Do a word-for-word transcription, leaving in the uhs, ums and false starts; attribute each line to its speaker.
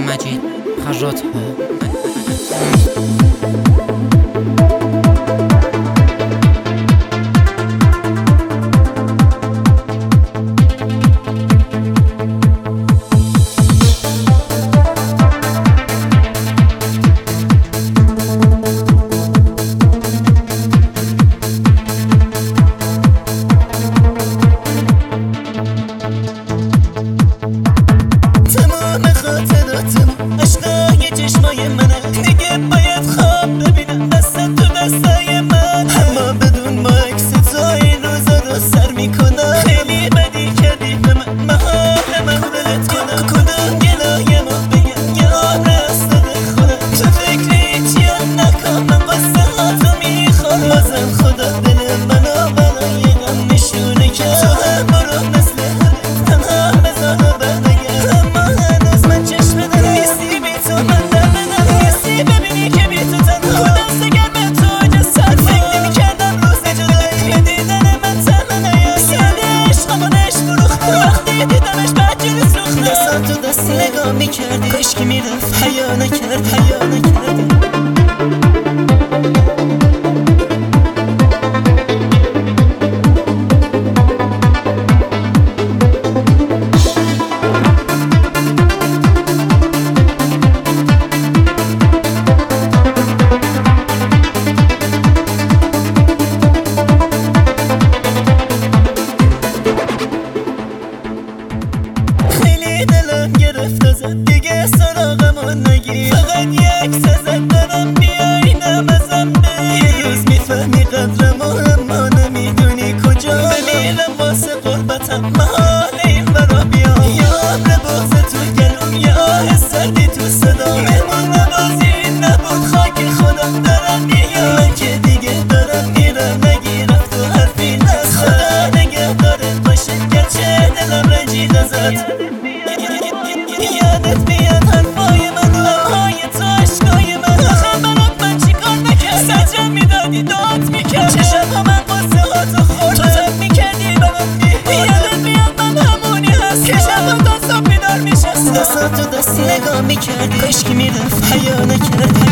Speaker 1: مجید خرات
Speaker 2: عشقای چشمای منه دیگه باید خواب ببینم دست تو دستای من، اما بدون با عکس تو این روزا رو سر میکنم. خیلی بدی کردی به من، محال من ولت کنم. کدوم گلایمو بگم یه عمر از داده خودم. تو فکر هیچیم نکن، من قصه ها تو میخوام. بازم خدا دل منو برای غم نشونه کرد. تو هم برو مثل همه تنها بزن و برنگرد، اما هنوز من چشم دارم نیستی بی تو. من در بدم نیستی ببینی که بی تو تنها خودم سگرم تو جسد. فکر نمی کردم روز جدایی به دیدن من تنها نیایی. سیاده عشقمونش فروختم وقتی دیدمش بدجوری سوختم. دستم تو دست نگاه میکردی کاشکی میرفت حیا نکرد حیا نکردی. دلم گرفت ازت دیگه سراغمون نگیر. فقط یک سزد دارم بیاینم ازم بگیر. یه روز میفهمی قدرم و اما نمیدونی کجا بمیرم واسه قربتم. محال این برا بیام یا عمر بغض تو گلوم یا آه سردی تو صدا. مهمون نوازی نبود خاک خودم دارم میگم. من که دیگه دارم میرم نگیرم تو حرفی نست. خدا نگهدارت باشه گرچه دلم رنجید ازت. یادت میاد حرفای من و همهای تو عشقای من. آخه برات من چی کار نکرد سجرم میدادی داد میکرد. چه شبها من قصه ها تو خورده تو تب میکردی برات میبود. یادت میاد من همونی هست که شبها تا صبح بیدار میشستم. دستم تو دست نگاه میکردی کاشکی میرفت حیا نکرد.